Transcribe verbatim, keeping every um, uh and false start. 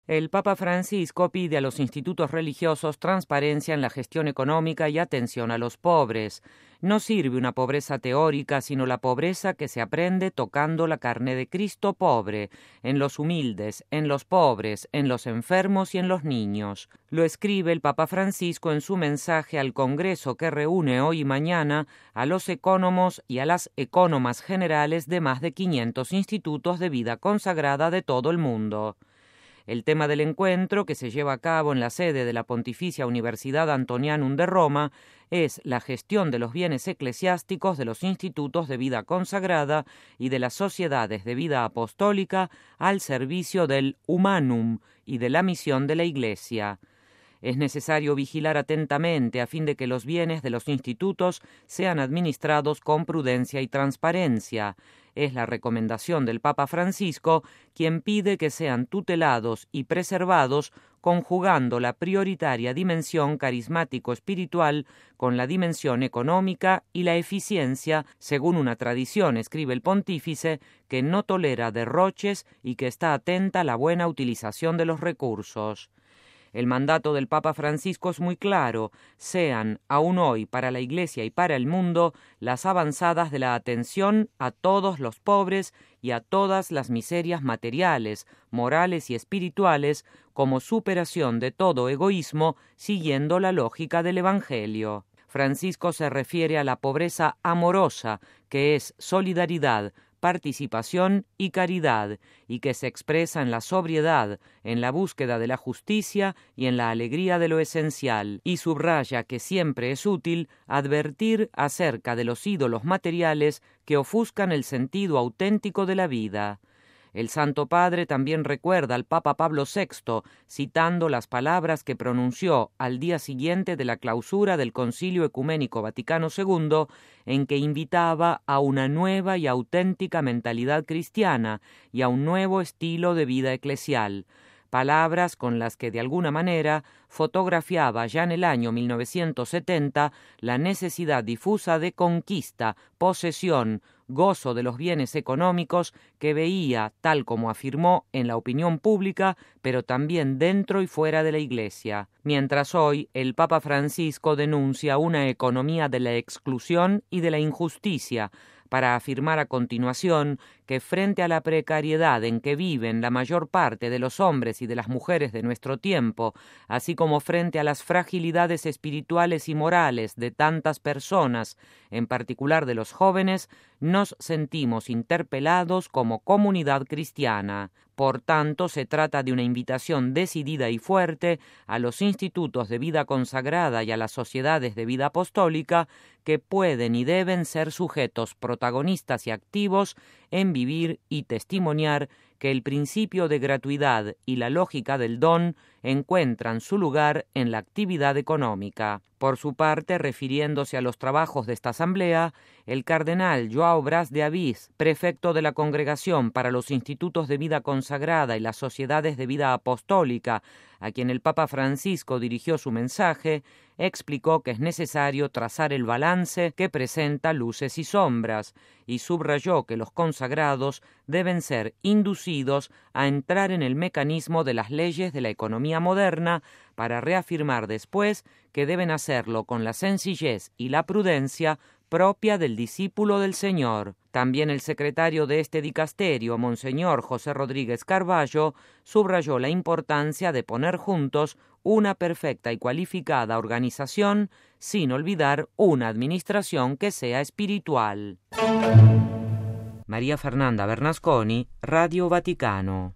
El Papa Francisco pide a los institutos religiosos transparencia en la gestión económica y atención a los pobres. No sirve una pobreza teórica, sino la pobreza que se aprende tocando la carne de Cristo pobre, en los humildes, en los pobres, en los enfermos y en los niños. Lo escribe el Papa Francisco en su mensaje al Congreso que reúne hoy y mañana a los ecónomos y a las ecónomas generales de más de quinientos institutos de vida consagrada de todo el mundo. El tema del encuentro, que se lleva a cabo en la sede de la Pontificia Universidad Antonianum de Roma, es la gestión de los bienes eclesiásticos de los institutos de vida consagrada y de las sociedades de vida apostólica al servicio del humanum y de la misión de la Iglesia. Es necesario vigilar atentamente a fin de que los bienes de los institutos sean administrados con prudencia y transparencia. Es la recomendación del Papa Francisco, quien pide que sean tutelados y preservados, conjugando la prioritaria dimensión carismático-espiritual con la dimensión económica y la eficiencia, según una tradición, escribe el pontífice, que no tolera derroches y que está atenta a la buena utilización de los recursos. El mandato del Papa Francisco es muy claro: sean, aún hoy, para la Iglesia y para el mundo, las avanzadas de la atención a todos los pobres y a todas las miserias materiales, morales y espirituales, como superación de todo egoísmo, siguiendo la lógica del Evangelio. Francisco se refiere a la pobreza amorosa, que es solidaridad, participación y caridad, y que se expresa en la sobriedad, en la búsqueda de la justicia y en la alegría de lo esencial, y subraya que siempre es útil advertir acerca de los ídolos materiales que ofuscan el sentido auténtico de la vida. El Santo Padre también recuerda al Papa Pablo sexto, citando las palabras que pronunció al día siguiente de la clausura del Concilio Ecuménico Vaticano segundo, en que invitaba a una nueva y auténtica mentalidad cristiana y a un nuevo estilo de vida eclesial. Palabras con las que de alguna manera fotografiaba ya en el año mil novecientos setenta la necesidad difusa de conquista, posesión, gozo de los bienes económicos que veía, tal como afirmó, en la opinión pública, pero también dentro y fuera de la Iglesia. Mientras hoy el Papa Francisco denuncia una economía de la exclusión y de la injusticia, para afirmar a continuación que frente a la precariedad en que viven la mayor parte de los hombres y de las mujeres de nuestro tiempo, así como frente a las fragilidades espirituales y morales de tantas personas, en particular de los jóvenes, nos sentimos interpelados como comunidad cristiana. Por tanto, se trata de una invitación decidida y fuerte a los institutos de vida consagrada y a las sociedades de vida apostólica que pueden y deben ser sujetos protagonistas y activos en vivir y testimoniar que el principio de gratuidad y la lógica del don encuentran su lugar en la actividad económica. Por su parte, refiriéndose a los trabajos de esta asamblea, el cardenal João Braz de Avís, prefecto de la Congregación para los Institutos de Vida Consagrada y las Sociedades de Vida Apostólica, a quien el Papa Francisco dirigió su mensaje, explicó que es necesario trazar el balance que presenta luces y sombras, y subrayó que los consagrados deben ser inducidos a entrar en el mecanismo de las leyes de la economía moderna para reafirmar después que deben hacerlo con la sencillez y la prudencia propia del discípulo del Señor. También el secretario de este dicasterio, Monseñor José Rodríguez Carballo, subrayó la importancia de poner juntos una perfecta y cualificada organización, sin olvidar una administración que sea espiritual. María Fernanda Bernasconi, Radio Vaticano.